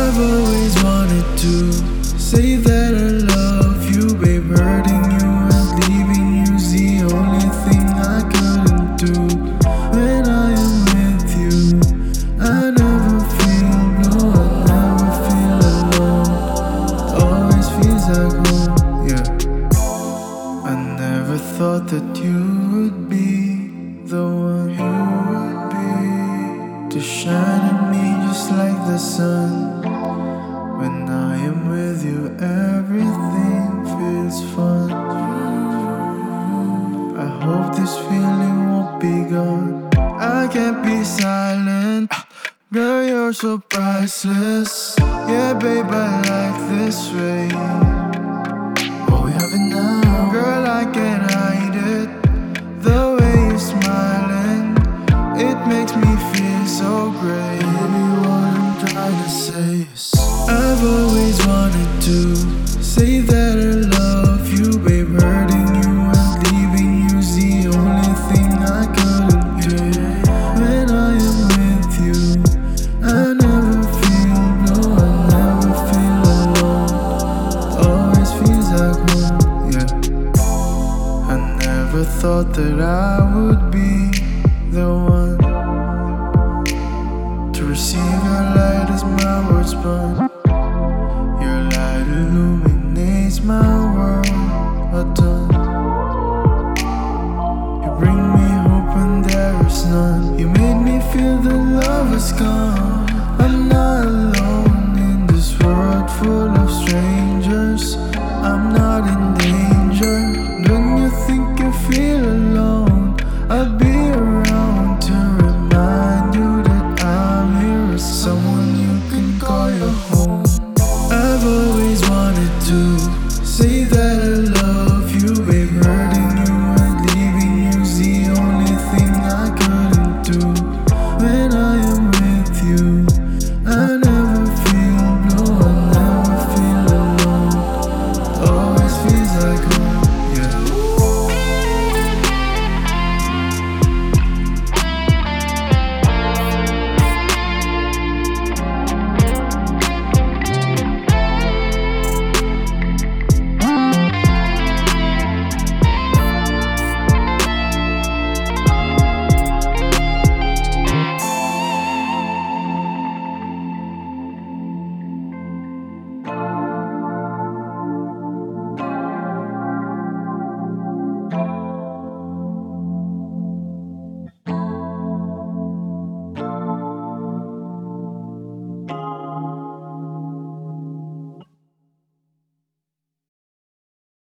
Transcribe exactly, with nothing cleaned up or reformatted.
I've always wanted to say that I love you, babe. Hurting you and leaving you's the only thing I couldn't do. When I am with you, I never feel blue, I never feel alone. Always feels like home, yeah. I never thought that you would be the one, you would be to shine at me just like the sun. When I am with you, everything feels fun. I hope this feeling won't be gone. I can't be silent, girl, you're so priceless. Yeah, babe, I like this way. Oh, we have it now, girl, I can't hide it. The way you're smiling, it makes me feel so great. Baby, what I'm trying to say is I've always wanted to say that I love you, babe. Hurting you and leaving you's the only thing I couldn't do. When I am with you, I never feel blue, I never feel alone. Always feels like home, yeah. I never thought that I would be the one to receive your light as my words burn.